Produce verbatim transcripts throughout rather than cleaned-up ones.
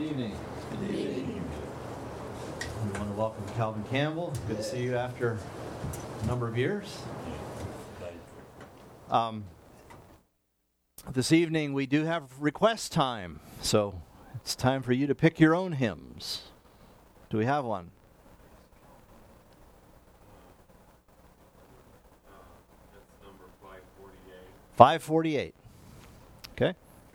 evening. Good evening. We want to welcome Calvin Campbell. Good to see you after a number of years. Um, this evening we do have request time, so it's time for you to pick your own hymns. Do we have one? That's number five forty-eight. five forty-eight. Okay.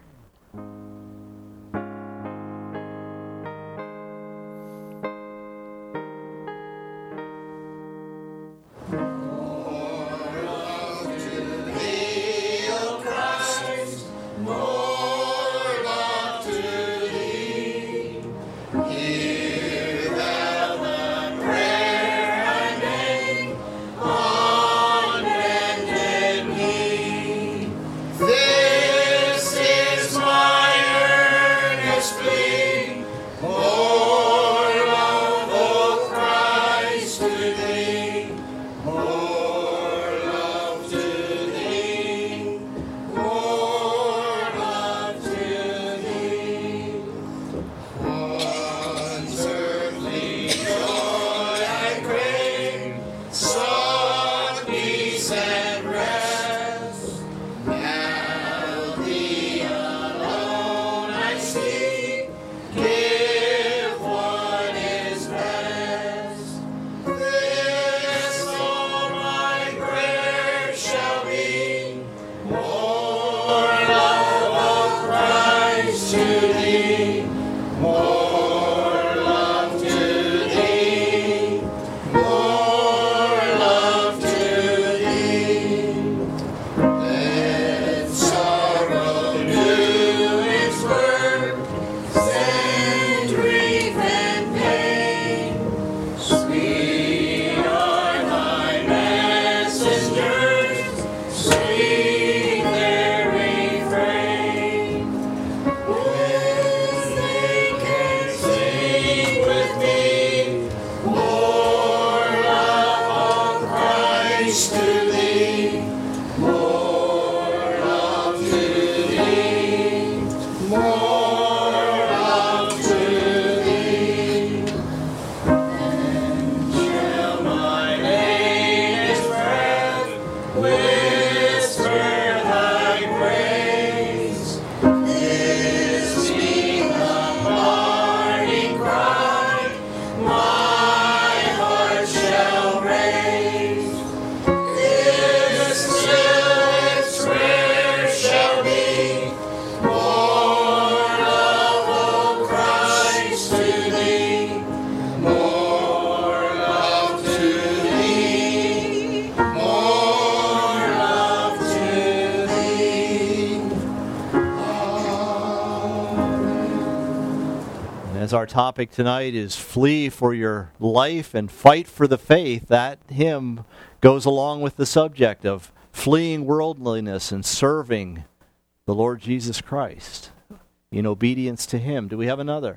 As our topic tonight is flee for your life and fight for the faith, that hymn goes along with the subject of fleeing worldliness and serving the Lord Jesus Christ in obedience to Him. Do we have another?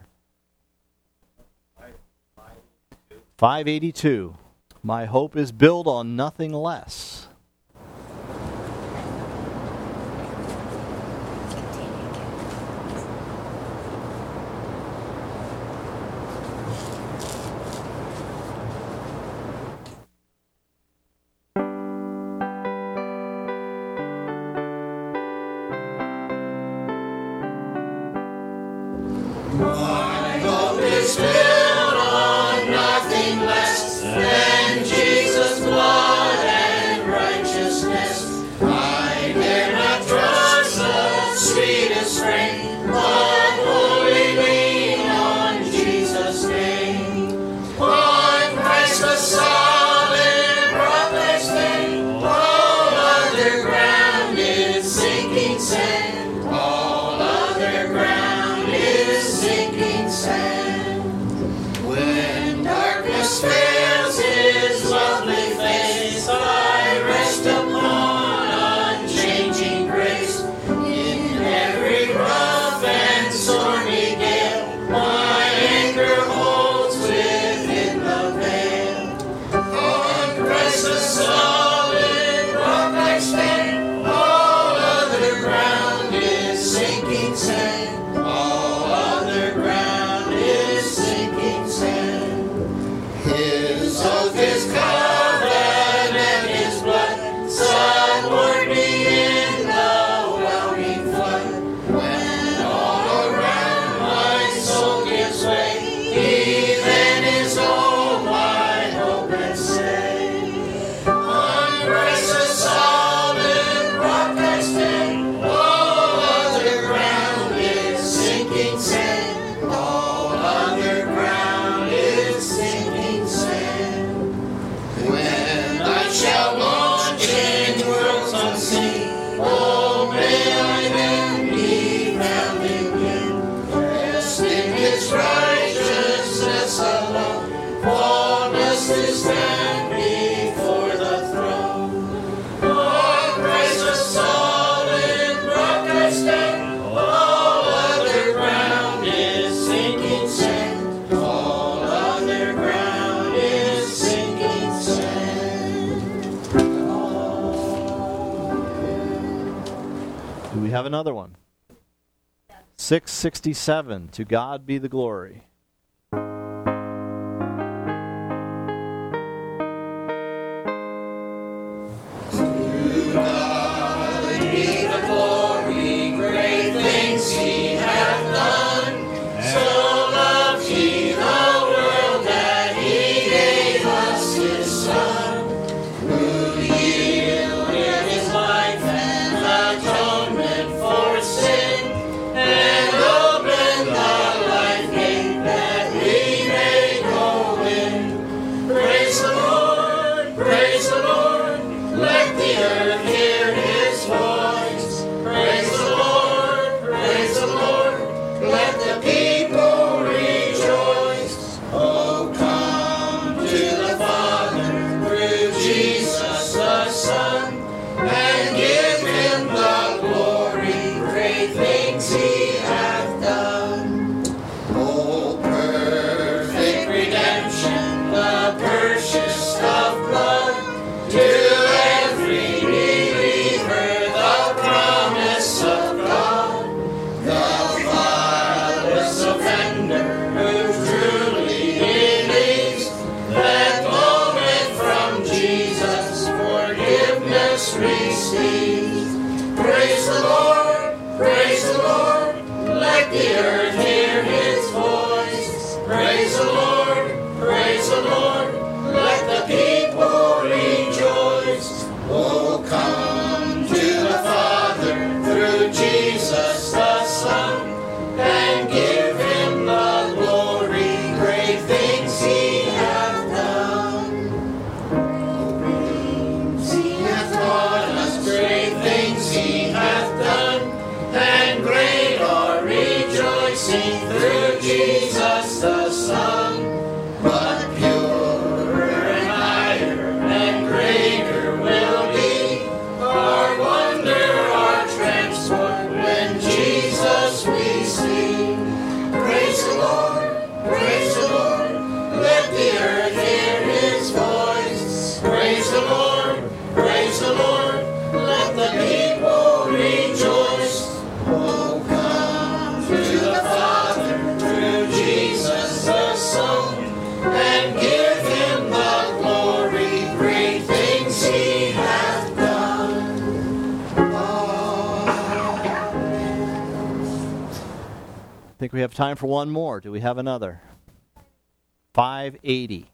five eighty-two. My hope is built on nothing less. Blood and Do we have another one? six sixty-seven, To God Be the Glory. I think we have time for one more. Do we have another? five eighty.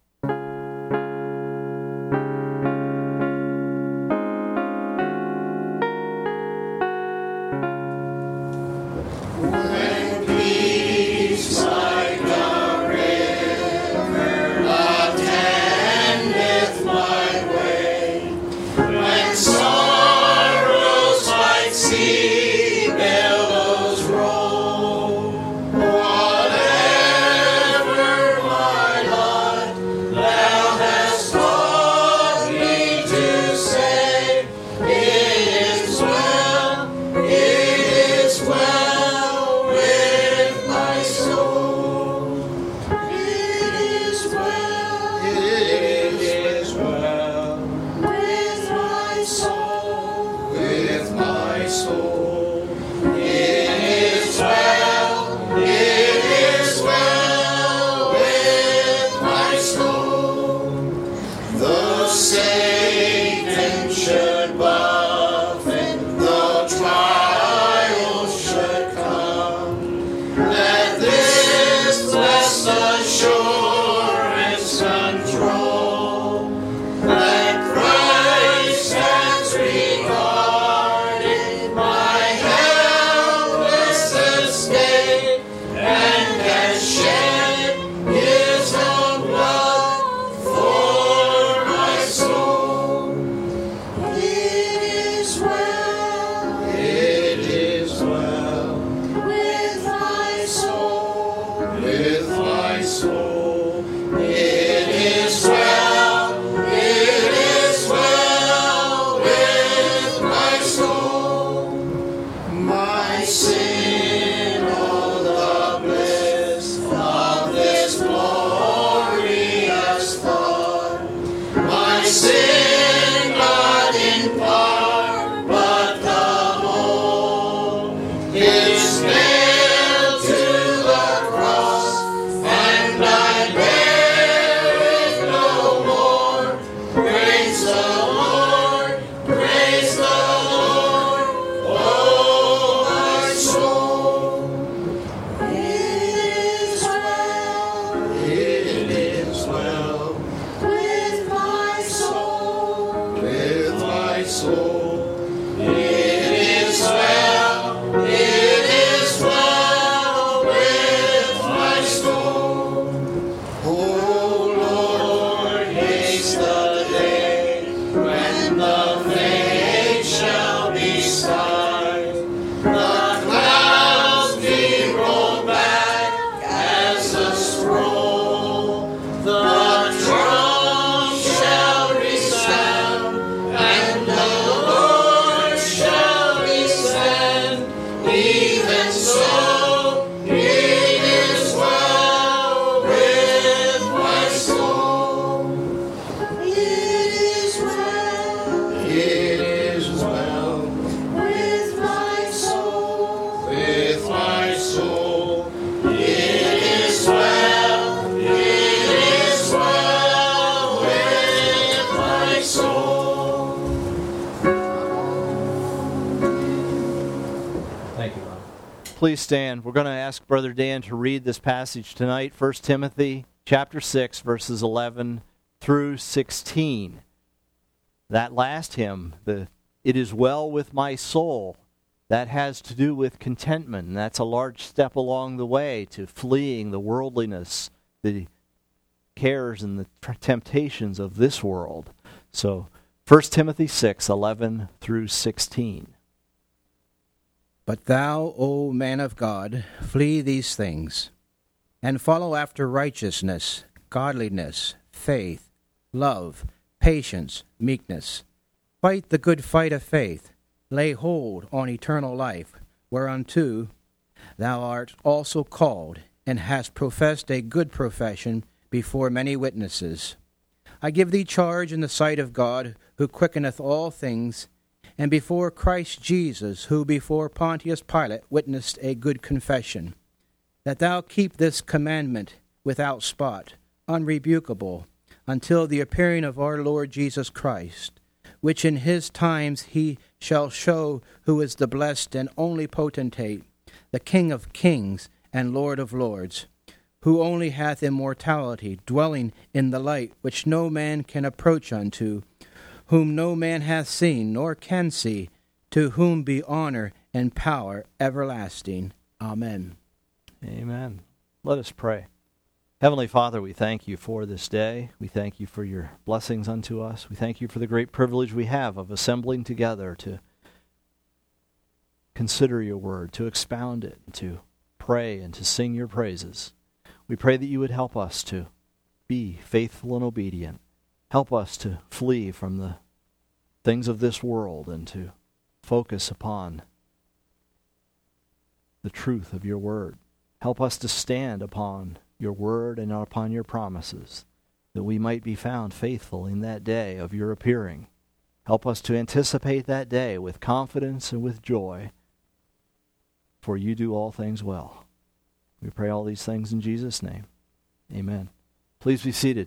My please stand. We're going to ask Brother Dan to read this passage tonight, First Timothy chapter six, verses eleven through sixteen. That last hymn, the "It is well with my soul," that has to do with contentment, and that's a large step along the way to fleeing the worldliness, the cares and the temptations of this world. So, First Timothy six, eleven through sixteen. But thou, O man of God, flee these things, and follow after righteousness, godliness, faith, love, patience, meekness. Fight the good fight of faith. Lay hold on eternal life, whereunto thou art also called, and hast professed a good profession before many witnesses. I give thee charge in the sight of God, who quickeneth all things, and before Christ Jesus, who before Pontius Pilate witnessed a good confession, that thou keep this commandment without spot, unrebukable, until the appearing of our Lord Jesus Christ, which in his times he shall show who is the blessed and only potentate, the King of kings and Lord of lords, who only hath immortality, dwelling in the light which no man can approach unto, whom no man hath seen nor can see, to whom be honor and power everlasting. Amen. Amen. Let us pray. Heavenly Father, we thank you for this day. We thank you for your blessings unto us. We thank you for the great privilege we have of assembling together to consider your word, to expound it, to pray and to sing your praises. We pray that you would help us to be faithful and obedient. Help us to flee from the things of this world and to focus upon the truth of your word. Help us to stand upon your word and upon your promises, that we might be found faithful in that day of your appearing. Help us to anticipate that day with confidence and with joy, for you do all things well. We pray all these things in Jesus' name. Amen. Please be seated.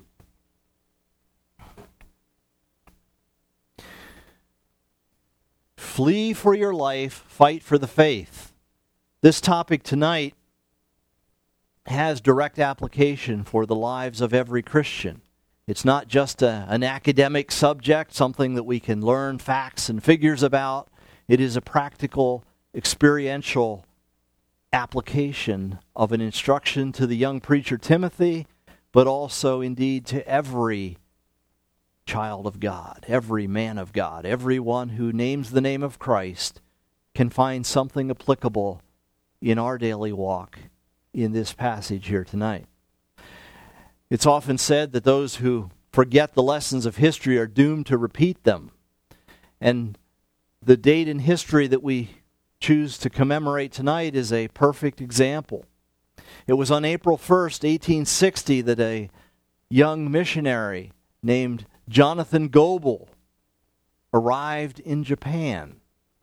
Flee for your life, fight for the faith. This topic tonight has direct application for the lives of every Christian. It's not just a, an academic subject, something that we can learn facts and figures about. It is a practical, experiential application of an instruction to the young preacher Timothy, but also indeed to every child of God, every man of God, everyone who names the name of Christ can find something applicable in our daily walk in this passage here tonight. It's often said that those who forget the lessons of history are doomed to repeat them. And the date in history that we choose to commemorate tonight is a perfect example. It was on April first, eighteen sixty, that a young missionary named Jonathan Goebel arrived in Japan.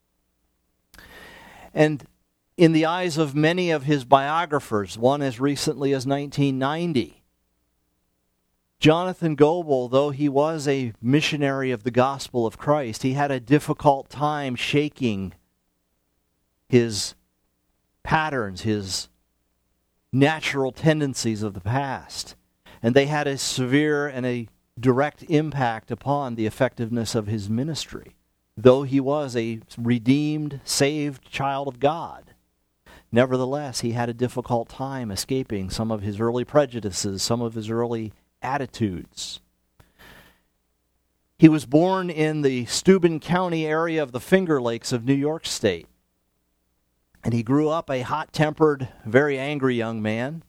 And in the eyes of many of his biographers, one as recently as nineteen ninety, Jonathan Goebel, though he was a missionary of the gospel of Christ, he had a difficult time shaking his patterns, his natural tendencies of the past. And they had a severe and a direct impact upon the effectiveness of his ministry, though he was a redeemed, saved child of God. Nevertheless, he had a difficult time escaping some of his early prejudices, some of his early attitudes. He was born in the Steuben County area of the Finger Lakes of New York State. And he grew up a hot-tempered, very angry young man.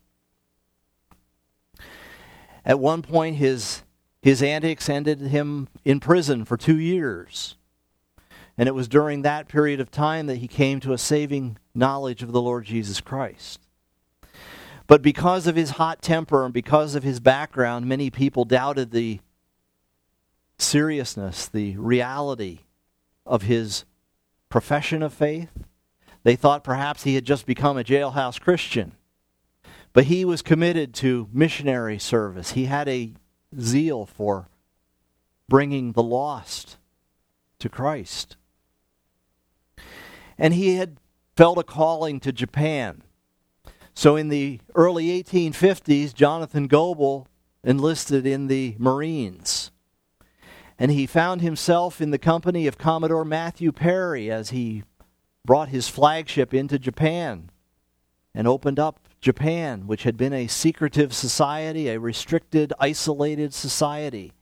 At one point, his his antics ended him in prison for two years. And it was during that period of time that he came to a saving knowledge of the Lord Jesus Christ. But because of his hot temper and because of his background, many people doubted the seriousness, the reality of his profession of faith. They thought perhaps he had just become a jailhouse Christian. But he was committed to missionary service. He had a zeal for bringing the lost to Christ. And he had felt a calling to Japan. So in the early eighteen fifties, Jonathan Goebel enlisted in the Marines. And he found himself in the company of Commodore Matthew Perry as he brought his flagship into Japan and opened up Japan, which had been a secretive society, a restricted, isolated society.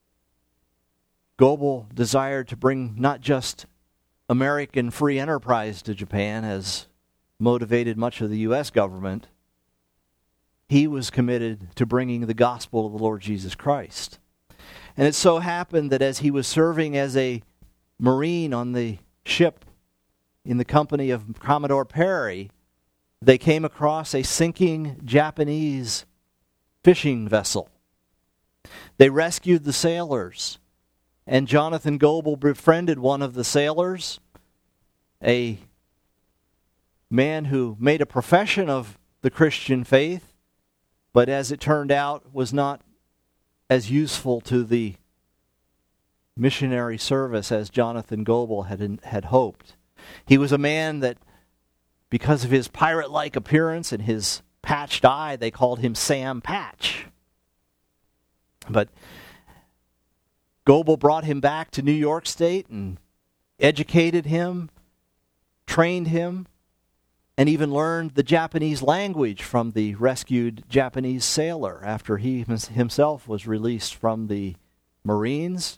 Goebel desired to bring not just American free enterprise to Japan, as motivated much of the U S government. He was committed to bringing the gospel of the Lord Jesus Christ. And it so happened that as he was serving as a Marine on the ship in the company of Commodore Perry, they came across a sinking Japanese fishing vessel. They rescued the sailors, and Jonathan Goebel befriended one of the sailors, a man who made a profession of the Christian faith, but as it turned out was not as useful to the missionary service as Jonathan Goebel had, had hoped. He was a man that, because of his pirate-like appearance and his patched eye, they called him Sam Patch. But Goebel brought him back to New York State and educated him, trained him, and even learned the Japanese language from the rescued Japanese sailor after he himself was released from the Marines.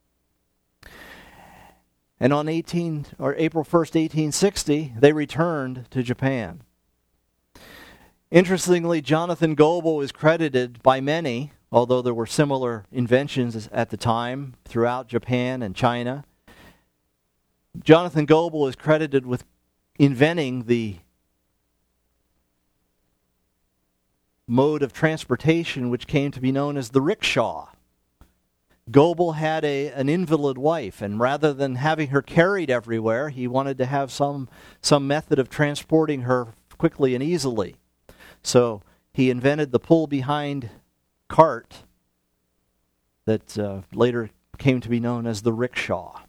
And on eighteen or April first, eighteen sixty, they returned to Japan. Interestingly, Jonathan Goebel is credited by many, although there were similar inventions at the time throughout Japan and China. Jonathan Goebel is credited with inventing the mode of transportation which came to be known as the rickshaw. Goebel had a, an invalid wife, and rather than having her carried everywhere, he wanted to have some, some method of transporting her quickly and easily. So he invented the pull-behind cart that uh, later came to be known as the rickshaw.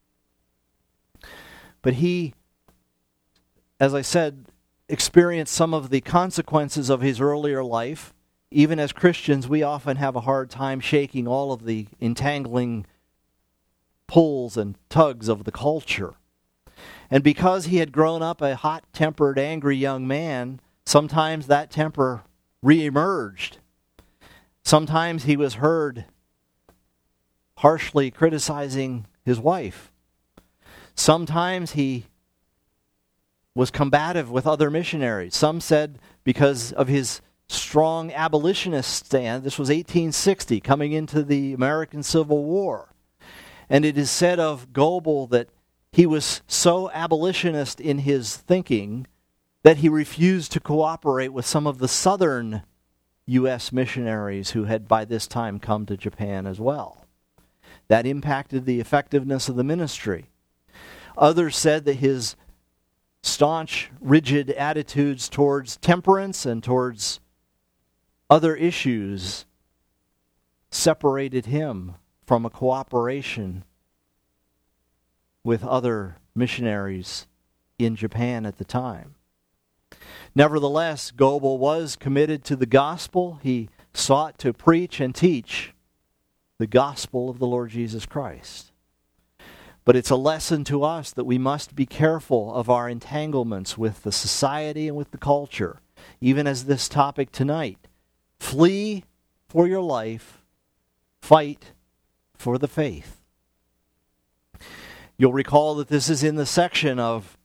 But he, as I said, experienced some of the consequences of his earlier life. Even as Christians, we often have a hard time shaking all of the entangling pulls and tugs of the culture. And because he had grown up a hot-tempered, angry young man, sometimes that temper reemerged. Sometimes he was heard harshly criticizing his wife. Sometimes he was combative with other missionaries. Some said because of his strong abolitionist stand. This was eighteen sixty, coming into the American Civil War. And it is said of Goebel that he was so abolitionist in his thinking that he refused to cooperate with some of the southern U S missionaries who had by this time come to Japan as well. That impacted the effectiveness of the ministry. Others said that his staunch, rigid attitudes towards temperance and towards other issues separated him from a cooperation with other missionaries in Japan at the time. Nevertheless, Goebel was committed to the gospel. He sought to preach and teach the gospel of the Lord Jesus Christ. But it's a lesson to us that we must be careful of our entanglements with the society and with the culture, even as this topic tonight. Flee for your life, fight for the faith. You'll recall that this is in the section of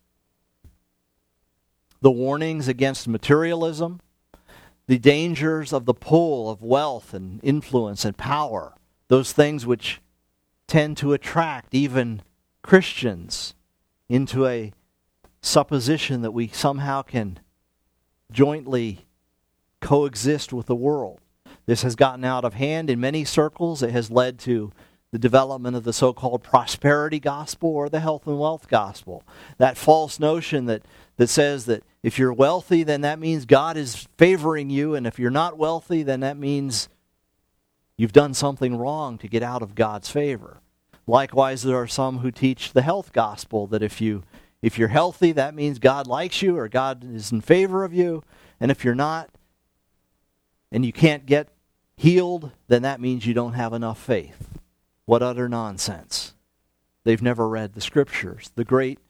the warnings against materialism, the dangers of the pull of wealth and influence and power, those things which tend to attract even Christians into a supposition that we somehow can jointly coexist with the world. This has gotten out of hand in many circles. It has led to the development of the so-called prosperity gospel or the health and wealth gospel. That false notion that, that says that if you're wealthy, then that means God is favoring you, and if you're not wealthy, then that means you've done something wrong to get out of God's favor. Likewise, there are some who teach the health gospel, that if you If you're healthy, that means God likes you or God is in favor of you. And if you're not, and you can't get healed, then that means you don't have enough faith. What utter nonsense. They've never read the Scriptures. The great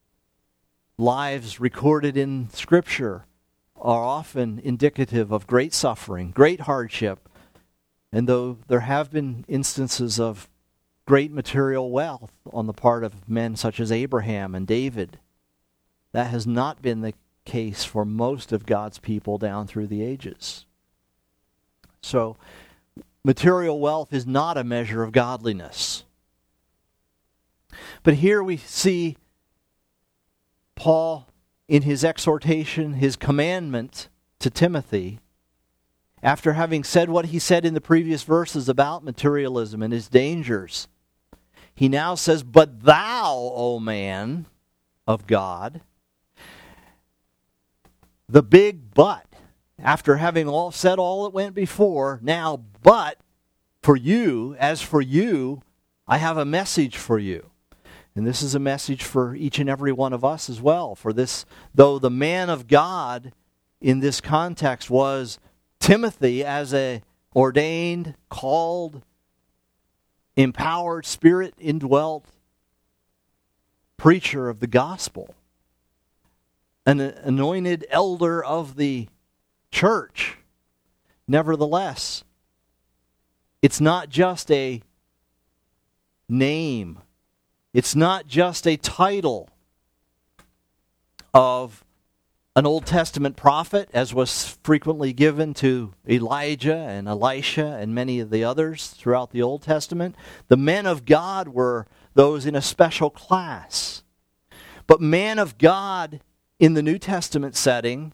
lives recorded in Scripture are often indicative of great suffering, great hardship. And though there have been instances of great material wealth on the part of men such as Abraham and David, that has not been the case for most of God's people down through the ages. So, material wealth is not a measure of godliness. But here we see Paul, in his exhortation, his commandment to Timothy, after having said what he said in the previous verses about materialism and its dangers, he now says, "But thou, O man of God," the big but, after having all said all that went before, now, but for you, as for you, I have a message for you. And this is a message for each and every one of us as well. For this, though the man of God in this context was Timothy as a ordained, called, empowered, spirit-indwelt preacher of the gospel, an anointed elder of the church, nevertheless, it's not just a name. It's not just a title of an Old Testament prophet, as was frequently given to Elijah and Elisha and many of the others throughout the Old Testament. The men of God were those in a special class. But man of God in the New Testament setting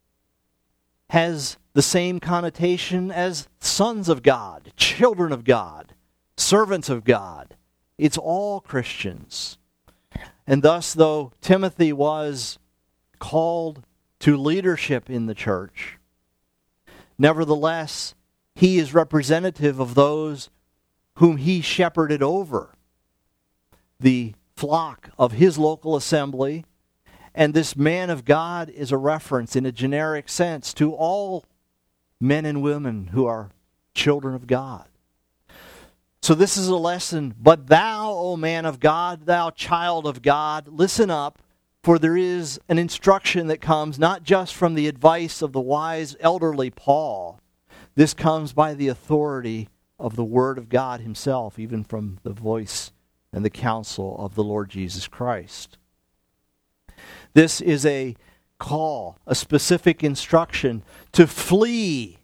has the same connotation as sons of God, children of God, servants of God. It's all Christians. And thus, though Timothy was called to leadership in the church, nevertheless, he is representative of those whom he shepherded over, the flock of his local assembly. And this man of God is a reference in a generic sense to all men and women who are children of God. So this is a lesson. But thou, O man of God, thou child of God, listen up, for there is an instruction that comes not just from the advice of the wise elderly Paul. This comes by the authority of the Word of God himself, even from the voice and the counsel of the Lord Jesus Christ. This is a call, a specific instruction to flee,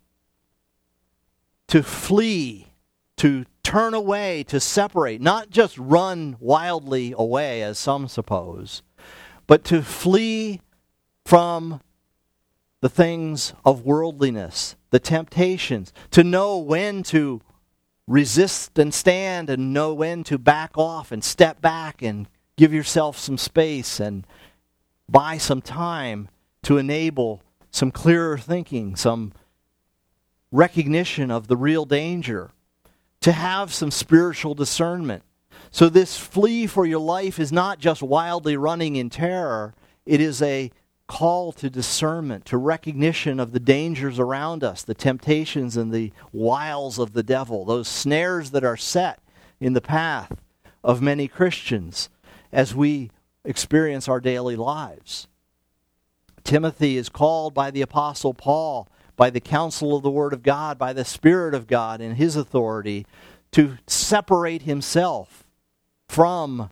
to flee, to turn away, to separate, not just run wildly away as some suppose, but to flee from the things of worldliness, the temptations, to know when to resist and stand and know when to back off and step back and give yourself some space and buy some time to enable some clearer thinking, some recognition of the real danger, to have some spiritual discernment. So this flee for your life is not just wildly running in terror. It is a call to discernment, to recognition of the dangers around us, the temptations and the wiles of the devil, those snares that are set in the path of many Christians as we experience our daily lives. Timothy is called by the Apostle Paul, by the counsel of the Word of God, by the Spirit of God in his authority, to separate himself from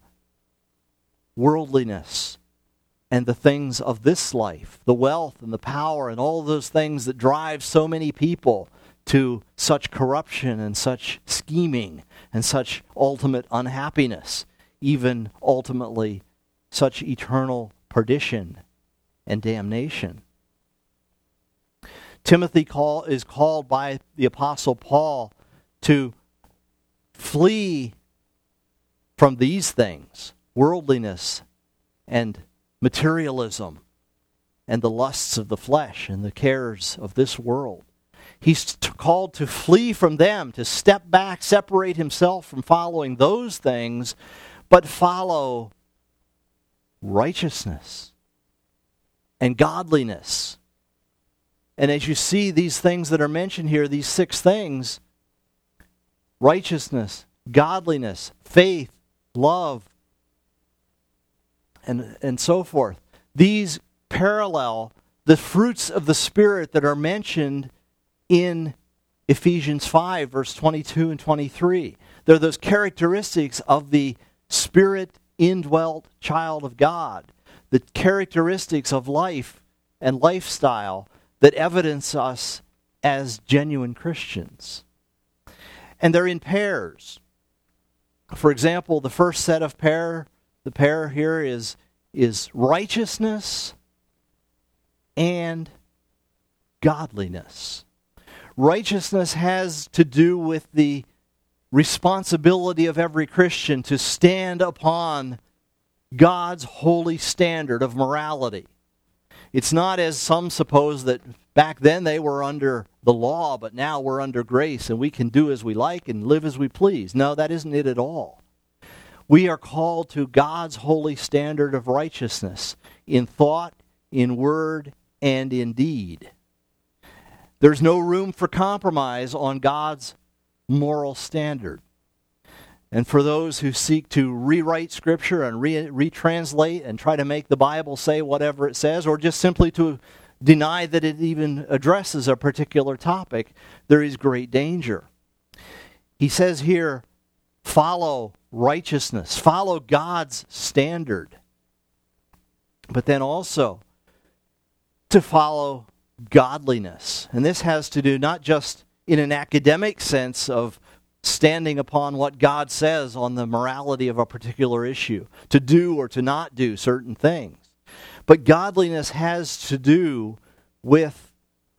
worldliness and the things of this life, the wealth and the power and all those things that drive so many people to such corruption and such scheming and such ultimate unhappiness, even ultimately such eternal perdition and damnation. Timothy call, is called by the Apostle Paul to flee from these things, worldliness and materialism and the lusts of the flesh and the cares of this world. He's t- called to flee from them, to step back, separate himself from following those things, but follow righteousness and godliness. And as you see these things that are mentioned here, these six things, righteousness, godliness, faith, love, and, and so forth, these parallel the fruits of the Spirit that are mentioned in Ephesians five, verse twenty-two and twenty-three. They're those characteristics of the Spirit-indwelt child of God, the characteristics of life and lifestyle that evidence us as genuine Christians. And they're in pairs. For example, the first set of pair, the pair here is, is righteousness and godliness. Righteousness has to do with the responsibility of every Christian to stand upon God's holy standard of morality. It's not as some suppose that back then they were under the law, but now we're under grace and we can do as we like and live as we please. No, that isn't it at all. We are called to God's holy standard of righteousness in thought, in word, and in deed. There's no room for compromise on God's moral standard. And for those who seek to rewrite Scripture and re- retranslate and try to make the Bible say whatever it says, or just simply to deny that it even addresses a particular topic, there is great danger. He says here, follow righteousness, follow God's standard, but then also to follow godliness. And this has to do not just in an academic sense of standing upon what God says on the morality of a particular issue, to do or to not do certain things. But godliness has to do with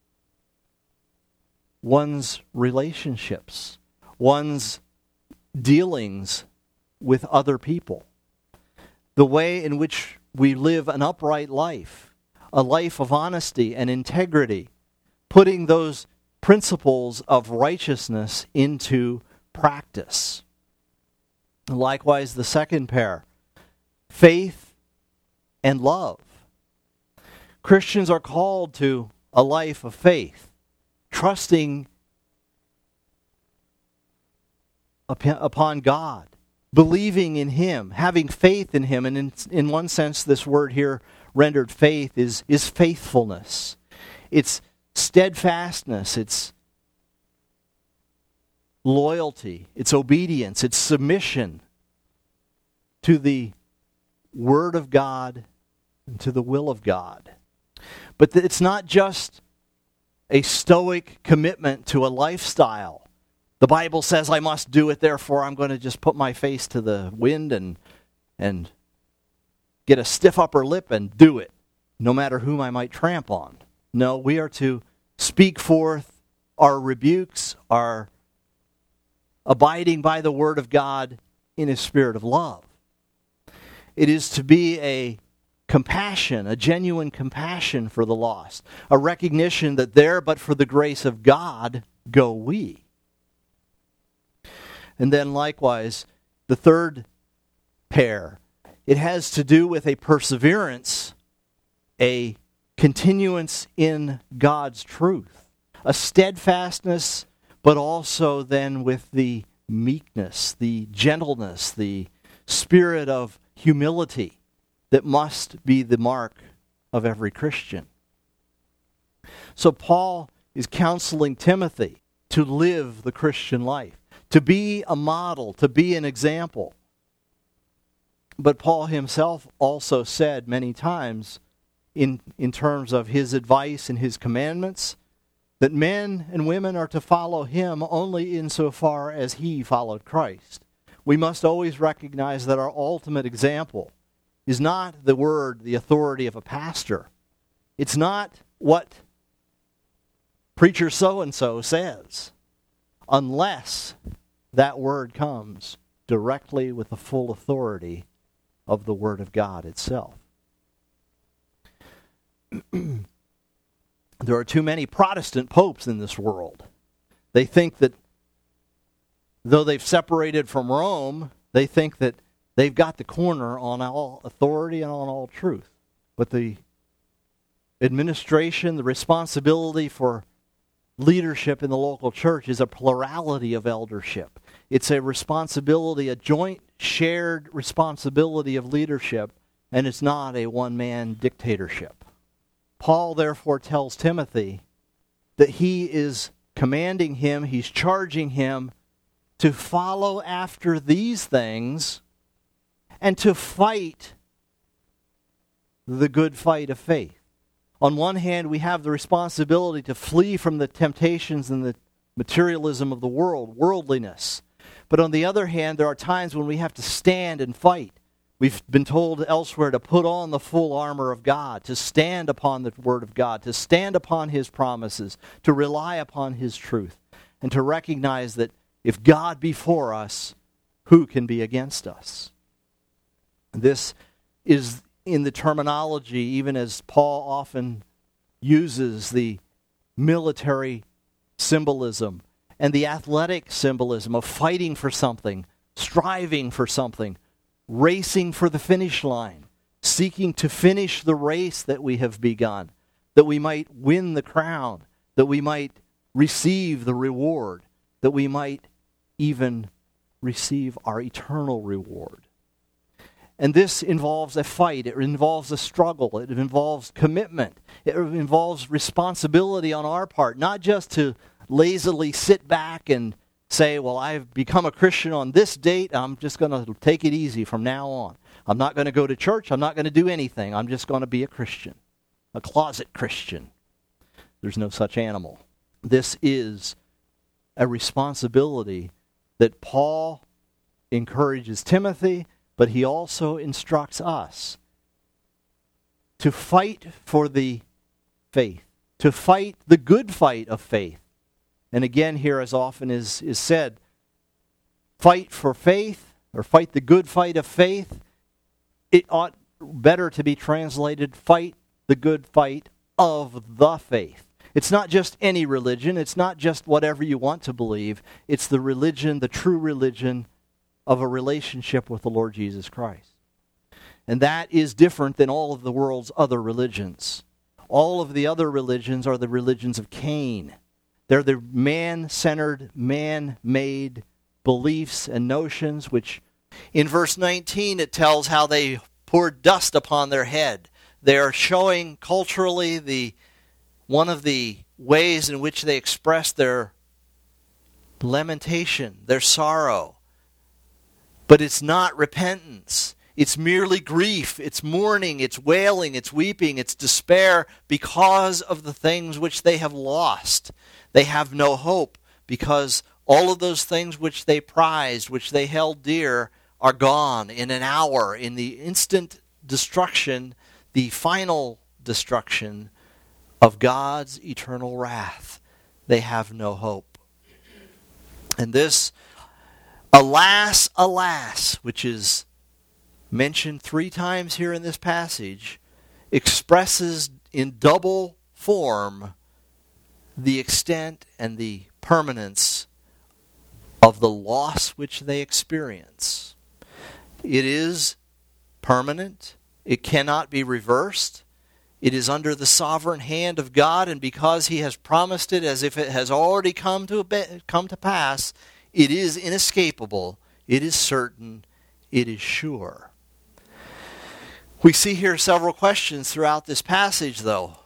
one's relationships, one's dealings with other people, the way in which we live an upright life, a life of honesty and integrity, putting those principles of righteousness into practice. Likewise, the second pair, faith and love. Christians are called to a life of faith, trusting upon God, believing in Him, having faith in Him. And in, in one sense, this word here rendered faith is, is faithfulness. It's steadfastness. It's loyalty. It's obedience. It's submission to the Word of God and to the will of God. But it's not just a stoic commitment to a lifestyle. The Bible says I must do it, therefore I'm going to just put my face to the wind and and get a stiff upper lip and do it, no matter whom I might tramp on. No, we are to speak forth our rebukes, our abiding by the Word of God in a spirit of love. It is to be a compassion, a genuine compassion for the lost, a recognition that there but for the grace of God go we. And then likewise, the third pair, it has to do with a perseverance, a continuance in God's truth, a steadfastness, but also then with the meekness, the gentleness, the spirit of humility that must be the mark of every Christian. So Paul is counseling Timothy to live the Christian life, to be a model, to be an example. But Paul himself also said many times in, in terms of his advice and his commandments that men and women are to follow him only insofar as he followed Christ. We must always recognize that our ultimate example is not the word, the authority of a pastor. It's not what preacher so-and-so says, unless that word comes directly with the full authority of the Word of God itself. There are too many Protestant popes in this world. They think that though they've separated from Rome, they think that They've got the corner on all authority and on all truth. But the administration, the responsibility for leadership in the local church is a plurality of eldership. It's a responsibility, a joint, shared responsibility of leadership, and it's not a one-man dictatorship. Paul therefore tells Timothy that he is commanding him, he's charging him to follow after these things and to fight the good fight of faith. On one hand, we have the responsibility to flee from the temptations and the materialism of the world, worldliness. But on the other hand, there are times when we have to stand and fight. We've been told elsewhere to put on the full armor of God, to stand upon the Word of God, to stand upon His promises, to rely upon His truth, and to recognize that if God be for us, who can be against us? This is in the terminology, even as Paul often uses the military symbolism and the athletic symbolism of fighting for something, striving for something, racing for the finish line, seeking to finish the race that we have begun, that we might win the crown, that we might receive the reward, that we might even receive our eternal reward. And this involves a fight. It involves a struggle. It involves commitment. It involves responsibility on our part, not just to lazily sit back and say, well, I've become a Christian on this date. I'm just going to take it easy from now on. I'm not going to go to church. I'm not going to do anything. I'm just going to be a Christian, a closet Christian. There's no such animal. This is a responsibility that Paul encourages Timothy, but he also instructs us to fight for the faith, to fight the good fight of faith. And again, here, as often is, is said, fight for faith, or fight the good fight of faith, it ought better to be translated, fight the good fight of the faith. It's not just any religion, it's not just whatever you want to believe, it's the religion, the true religion of a relationship with the Lord Jesus Christ. And that is different than all of the world's other religions. All of the other religions are the religions of Cain. They're the man-centered, man-made beliefs and notions, which in verse nineteen it tells how they poured dust upon their head. They are showing culturally the one of the ways in which they express their lamentation, their sorrow. But it's not repentance. It's merely grief. It's mourning. It's wailing. It's weeping. It's despair because of the things which they have lost. They have no hope because all of those things which they prized, which they held dear, are gone in an hour, in the instant destruction, the final destruction of God's eternal wrath. They have no hope. And this alas, alas, which is mentioned three times here in this passage, expresses in double form the extent and the permanence of the loss which they experience. It is permanent. It cannot be reversed. It is under the sovereign hand of God, and because He has promised it as if it has already come to come to pass, it is inescapable, it is certain, it is sure. We see here several questions throughout this passage, though.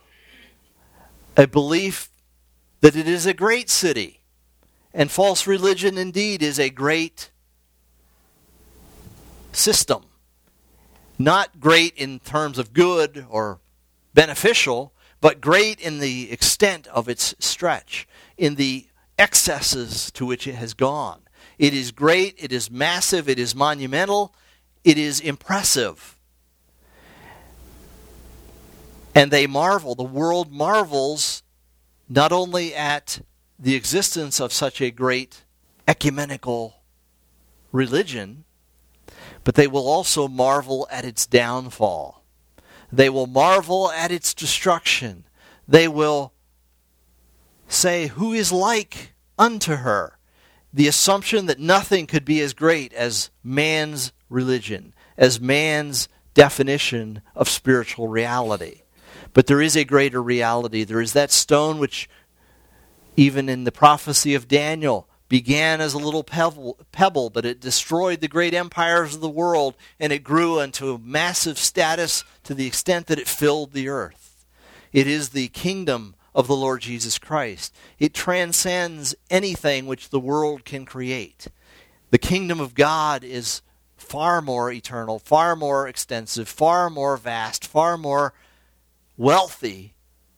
A belief that it is a great city, and false religion indeed is a great system. Not great in terms of good or beneficial, but great in the extent of its stretch, in the excesses to which it has gone. It is great, it is massive, it is monumental, it is impressive. And they marvel, the world marvels not only at the existence of such a great ecumenical religion, but they will also marvel at its downfall. They will marvel at its destruction. They will say, who is like unto her? The assumption that nothing could be as great as man's religion, as man's definition of spiritual reality. But there is a greater reality. There is that stone which, even in the prophecy of Daniel, began as a little pebble, pebble, but it destroyed the great empires of the world, and it grew into a massive status to the extent that it filled the earth. It is the kingdom of the Lord Jesus Christ. It transcends anything which the world can create. The kingdom of God is far more eternal, far more extensive, far more vast, far more wealthy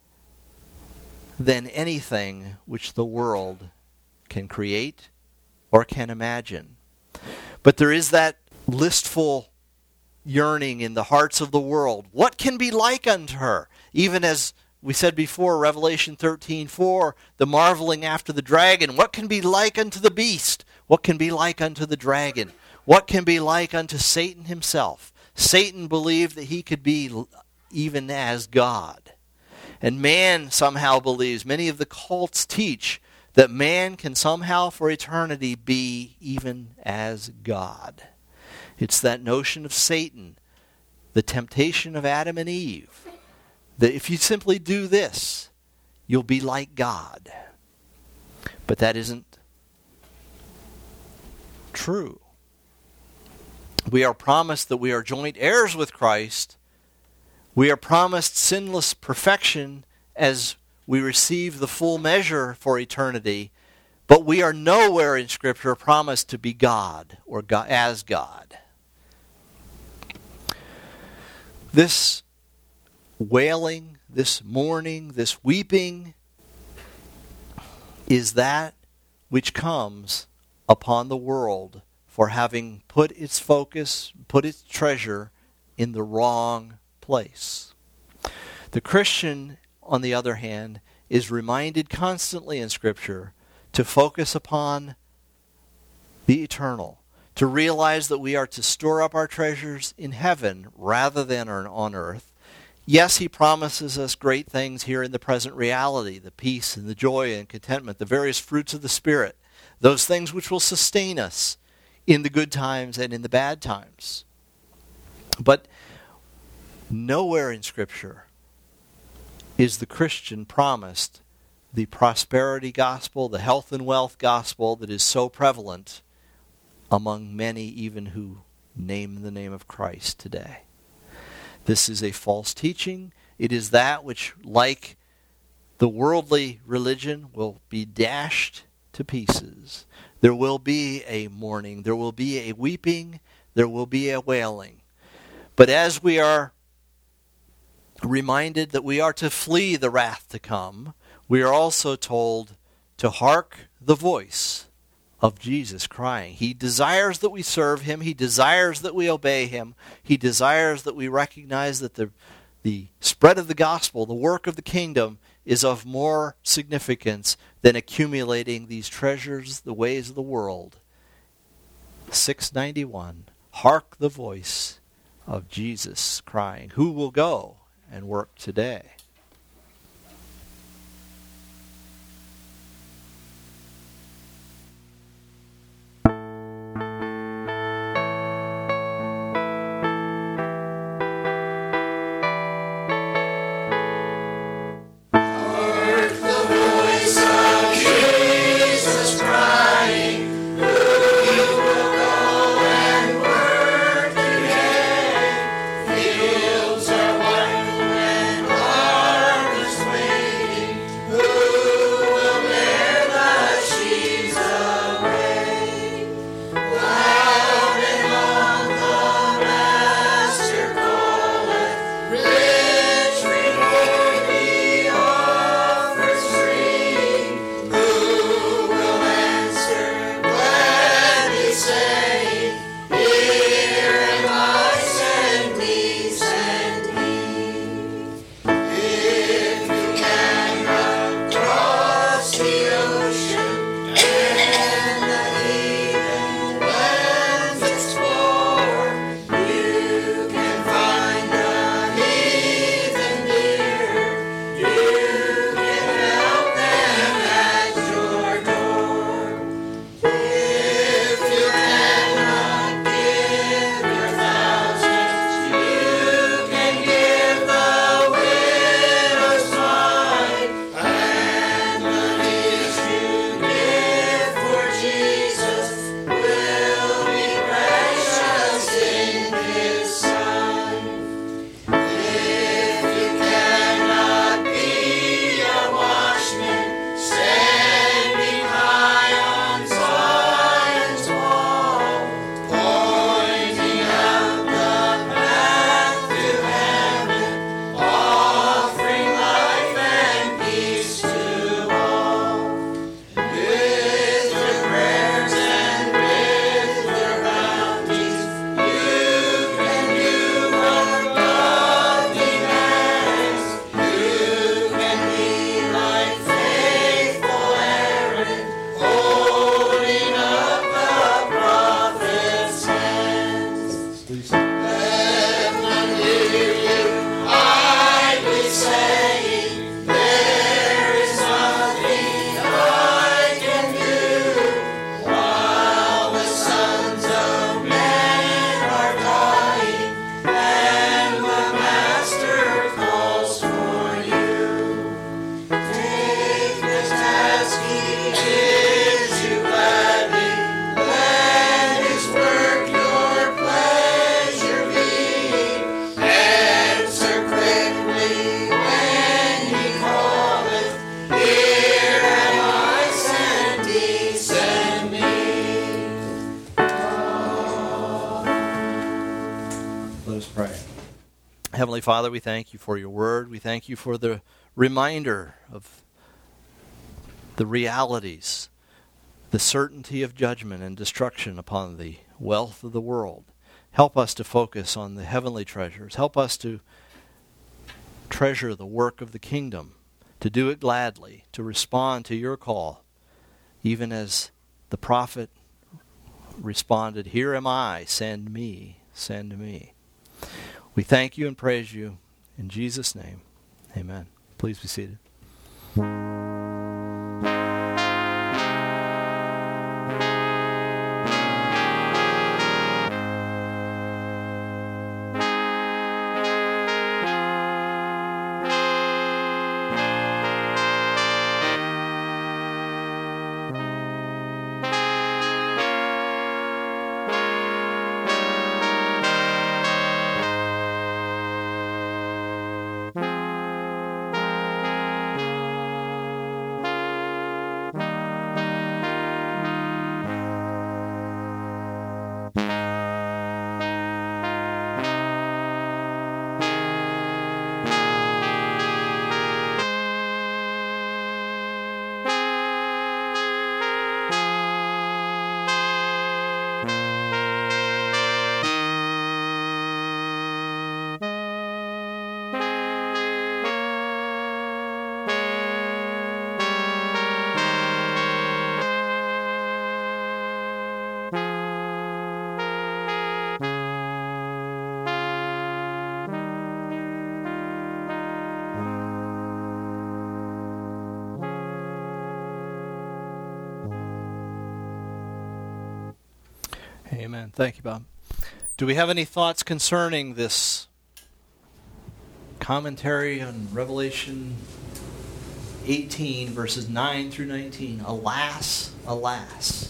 than anything which the world can create or can imagine. But there is that listful yearning in the hearts of the world. What can be like unto her? Even as we said before, Revelation thirteen four, the marveling after the dragon. What can be like unto the beast? What can be like unto the dragon? What can be like unto Satan himself? Satan believed that he could be even as God. And man somehow believes, many of the cults teach, that man can somehow for eternity be even as God. It's that notion of Satan, the temptation of Adam and Eve, that if you simply do this, you'll be like God. But that isn't true. We are promised that we are joint heirs with Christ. We are promised sinless perfection as we receive the full measure for eternity, but we are nowhere in Scripture promised to be God or God, as God. This wailing, this mourning, this weeping is that which comes upon the world for having put its focus, put its treasure in the wrong place. The Christian, on the other hand, is reminded constantly in Scripture to focus upon the eternal, to realize that we are to store up our treasures in heaven rather than on earth. Yes, he promises us great things here in the present reality, the peace and the joy and contentment, the various fruits of the Spirit, those things which will sustain us in the good times and in the bad times. But nowhere in Scripture is the Christian promised the prosperity gospel, the health and wealth gospel that is so prevalent among many even who name the name of Christ today. This is a false teaching. It is that which, like the worldly religion, will be dashed to pieces. There will be a mourning, there will be a weeping, there will be a wailing. But as we are reminded that we are to flee the wrath to come, we are also told to hark the voice of Jesus crying. He desires that we serve him. He desires that we obey him. He desires that we recognize that the, the spread of the gospel, the work of the kingdom, is of more significance than accumulating these treasures, the ways of the world. six ninety-one, hark the voice of Jesus crying. Who will go and work today? Fields are white and Father, we thank you for your word. We thank you for the reminder of the realities, the certainty of judgment and destruction upon the wealth of the world. Help us to focus on the heavenly treasures. Help us to treasure the work of the kingdom, to do it gladly, to respond to your call, even as the prophet responded, "Here am I, send me, send me." We thank you and praise you in Jesus' name. Amen. Please be seated. Amen. Thank you, Bob. Do we have any thoughts concerning this commentary on Revelation eighteen, verses nine through nineteen? Alas, alas.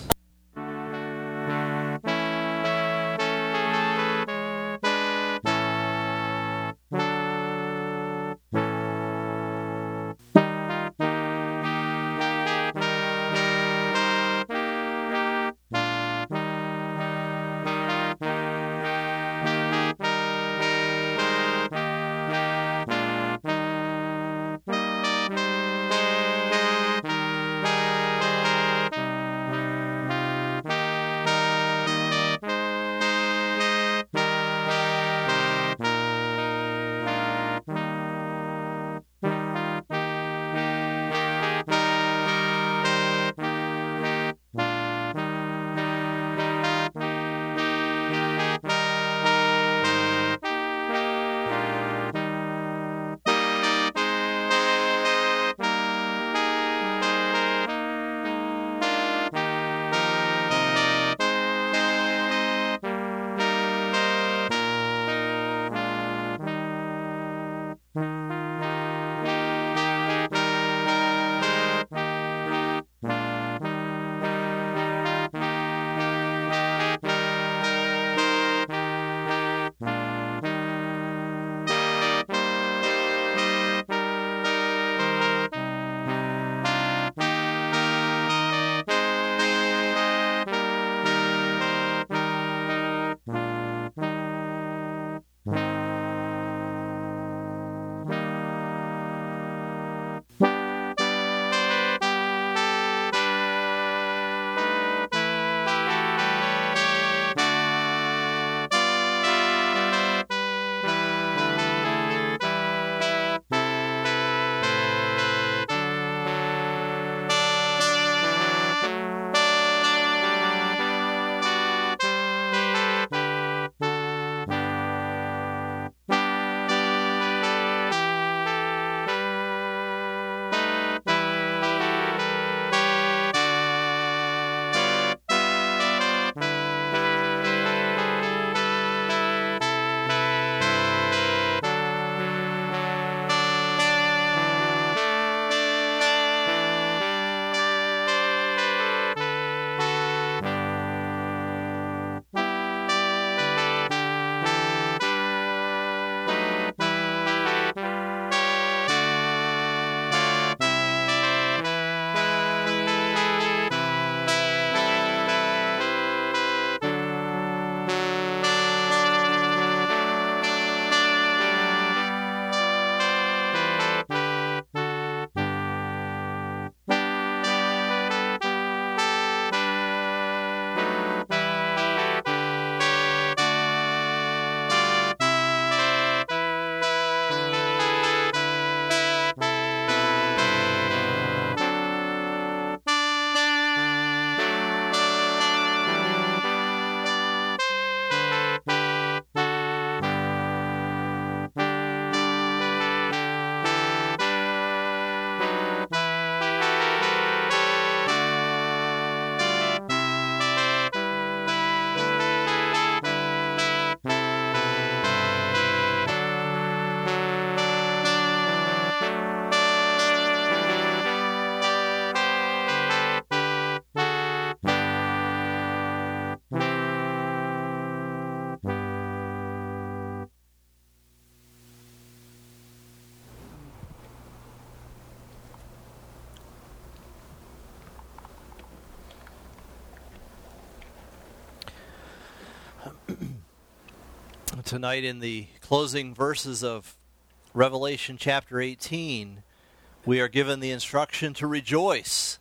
Tonight, in the closing verses of Revelation chapter eighteen, we are given the instruction to rejoice,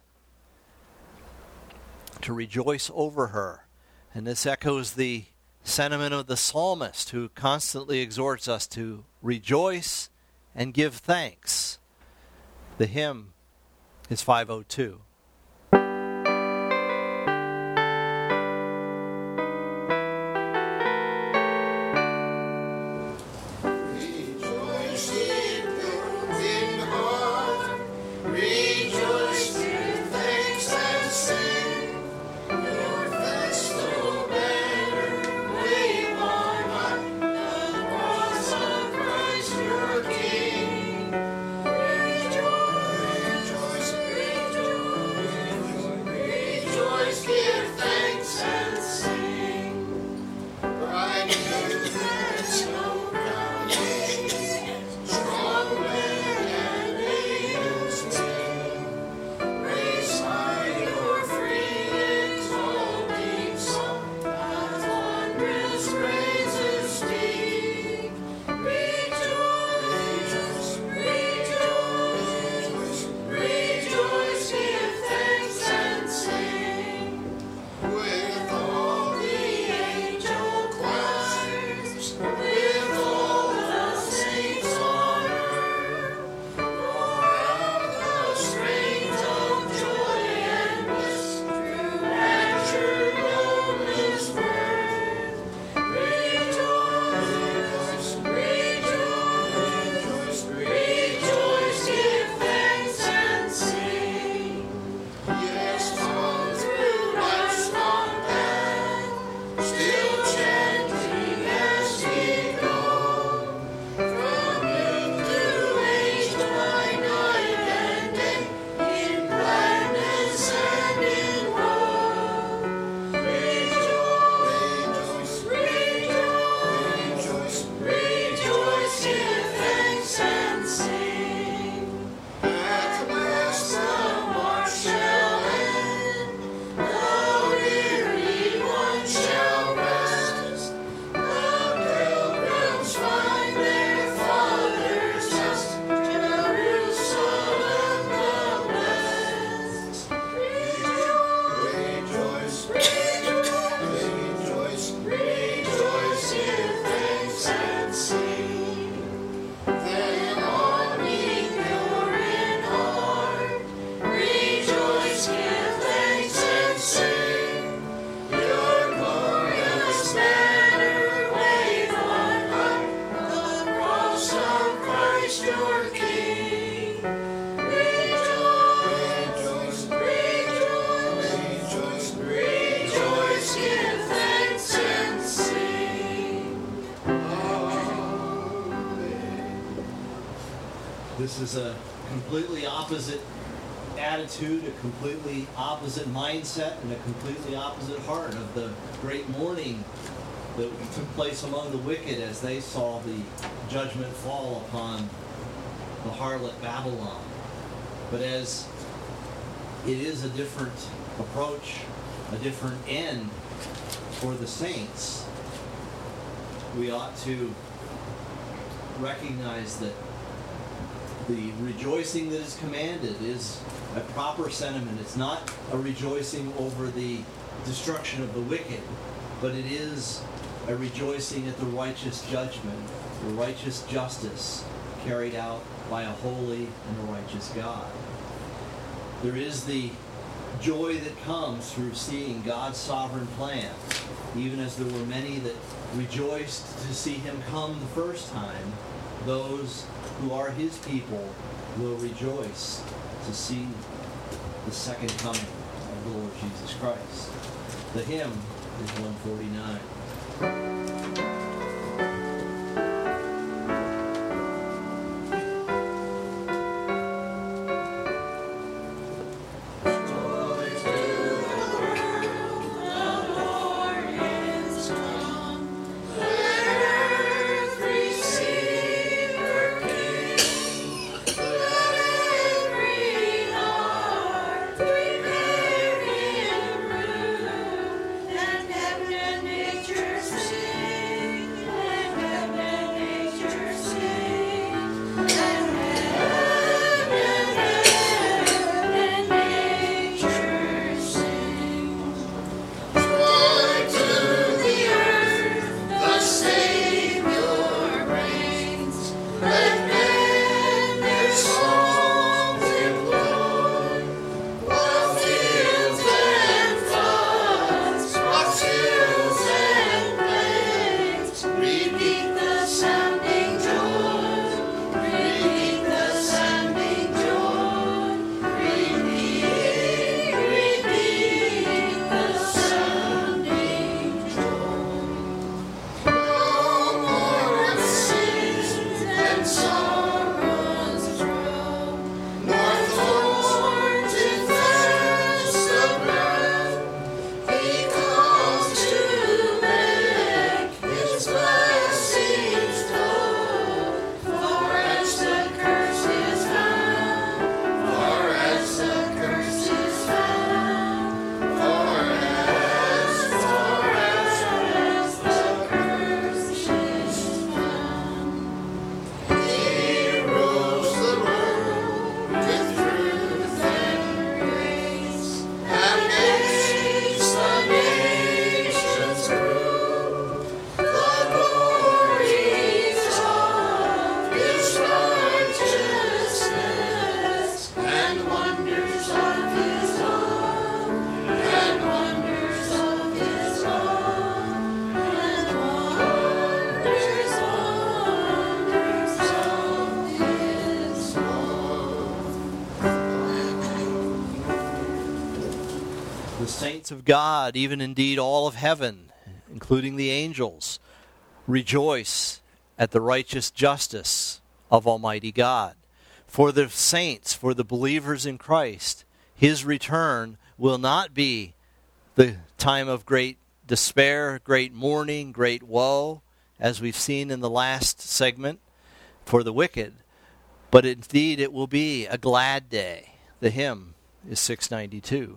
to rejoice over her. And this echoes the sentiment of the psalmist, who constantly exhorts us to rejoice and give thanks. The hymn is five oh two. This is a completely opposite attitude, a completely opposite mindset, and a completely opposite heart of the great mourning that took place among the wicked as they saw the judgment fall upon the harlot Babylon. But as it is a different approach, a different end for the saints, we ought to recognize that the rejoicing that is commanded is a proper sentiment. It's not a rejoicing over the destruction of the wicked, but it is a rejoicing at the righteous judgment, the righteous justice carried out by a holy and a righteous God. There is the joy that comes through seeing God's sovereign plan, even as there were many that rejoiced to see him come the first time. Those who are his people will rejoice to see the second coming of the Lord Jesus Christ. The hymn is one forty-nine. Prepare him room, and heaven and nature sing. The saints of God, even indeed all of heaven, including the angels, rejoice at the righteous justice of Almighty God. For the saints, for the believers in Christ, his return will not be the time of great despair, great mourning, great woe, as we've seen in the last segment, for the wicked, but indeed it will be a glad day. The hymn is six ninety-two.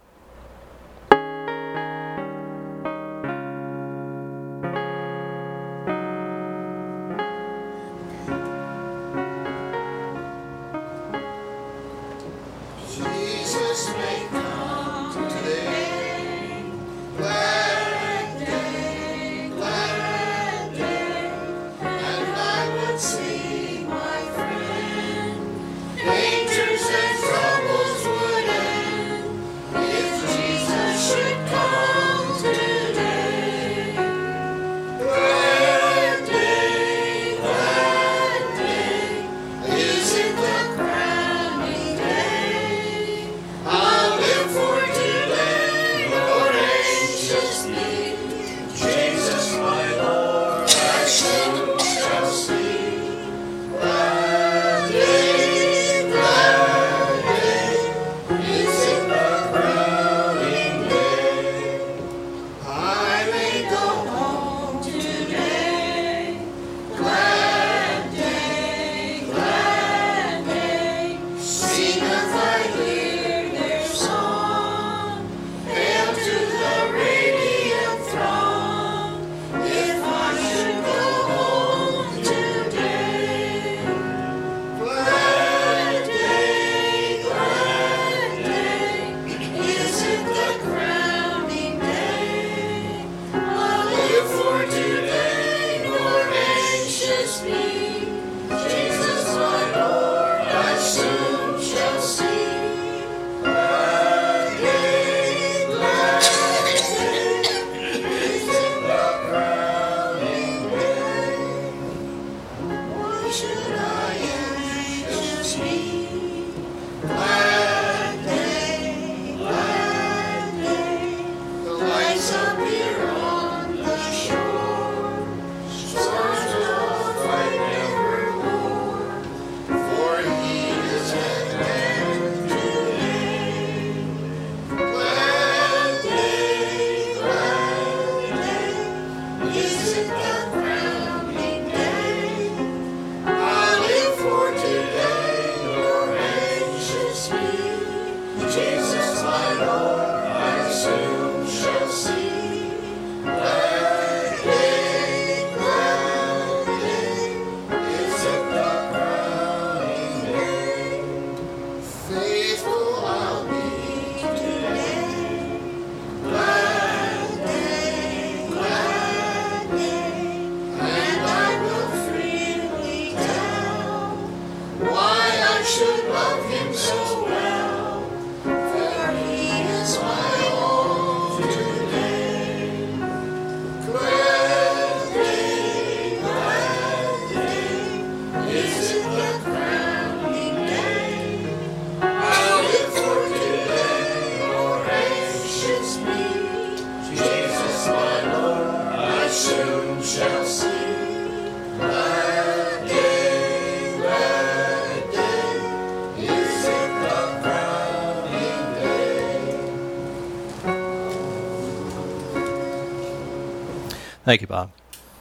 Thank you, Bob.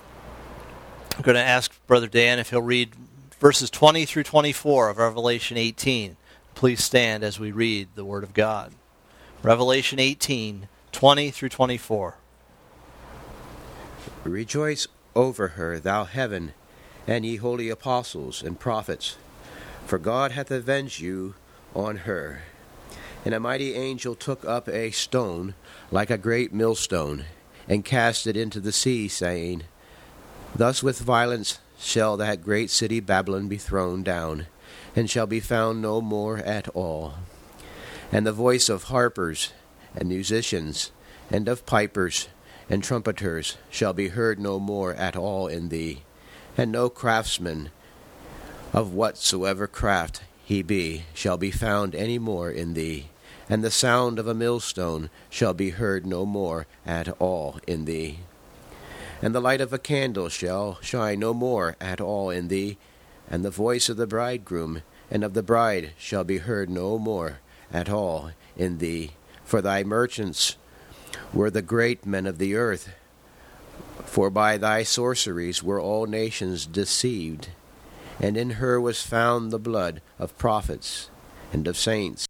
I'm going to ask Brother Dan if he'll read verses twenty through twenty-four of Revelation eighteen. Please stand as we read the Word of God. Revelation eighteen, twenty through twenty-four. Rejoice over her, thou heaven, and ye holy apostles and prophets, for God hath avenged you on her. And a mighty angel took up a stone like a great millstone, and cast it into the sea, saying, Thus with violence shall that great city Babylon be thrown down, and shall be found no more at all. And the voice of harpers and musicians, and of pipers and trumpeters shall be heard no more at all in thee, and no craftsman of whatsoever craft he be shall be found any more in thee. and the sound of a millstone shall be heard no more at all in thee. And the light of a candle shall shine no more at all in thee, and the voice of the bridegroom and of the bride shall be heard no more at all in thee. For thy merchants were the great men of the earth, for by thy sorceries were all nations deceived. And in her was found the blood of prophets and of saints